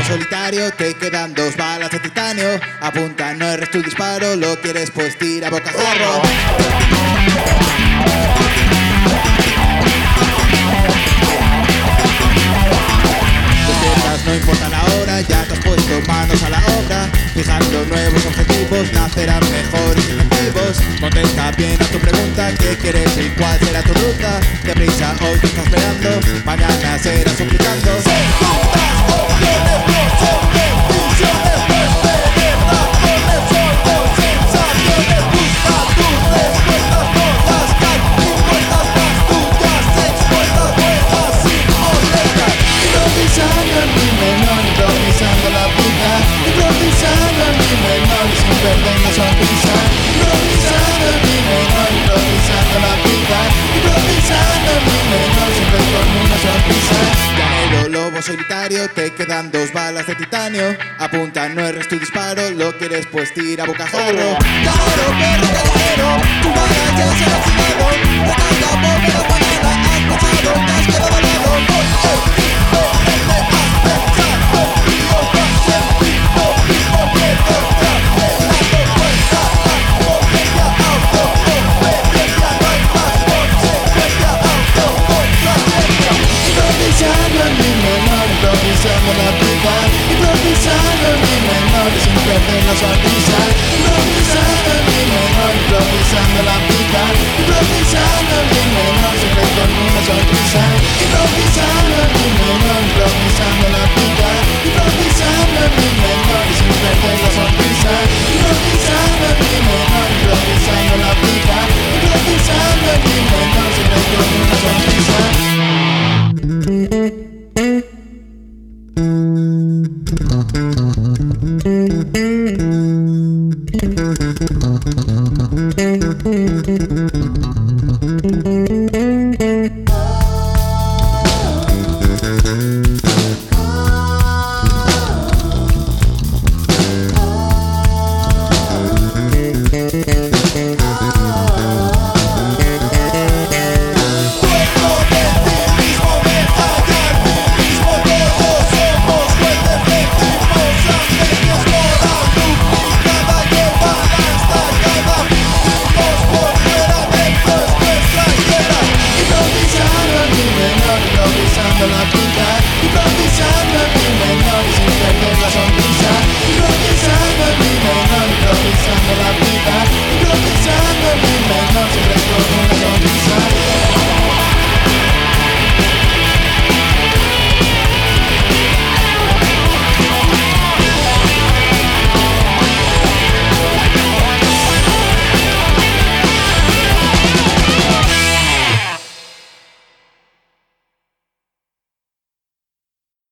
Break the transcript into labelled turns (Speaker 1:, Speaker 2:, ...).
Speaker 1: solitario, te quedan 2 balas de titanio. Apunta, no erres tu disparo, lo quieres pues tira bocajarro. Despiertas, no importa la hora, ya te has puesto manos a la obra. Fijando nuevos objetivos, nacerán mejores incentivos. Contesta bien a tu pregunta, ¿qué quieres y cuál será tu ruta? Deprisa, hoy te estás esperando, mañana será suplicando. Segundas, opciones, visiones, perseverar con el sol, sensaciones, busca tus respuestas, todas caen, impuestas las tuyas, expuestas, buenas sin molestar. Improvisando en mi menor, improvisando la vida, improvisando en mi menor, sin perder la sonrisa. Improvisando en mi menor, improvisando la vida, improvisando en mi menor, siempre con una sonrisa. Llanero, lobo solitario, te quedan 2 balas de titanio. Apunta, no erres tu disparo, lo quieres pues tira bocajarro. Llanero, perro callejero, tu bala ya se ha oxidado. Tratando porque la mañana has pasado, te has quedado al lado. Con el ritmo que te has pensado, y yo te has sentido, ritmo que te estás dejando cuenta. Autoconciencia, autoconciencia, no hay más consecuencia, autoconciencia. Improvisando en mi menor, improvisando la vida, improvisando en mi menor, sin perder la sonrisa. Improvisando en mi menor, improvisando la vida, improvisando en mi menor, siempre con una sonrisa. Improvisando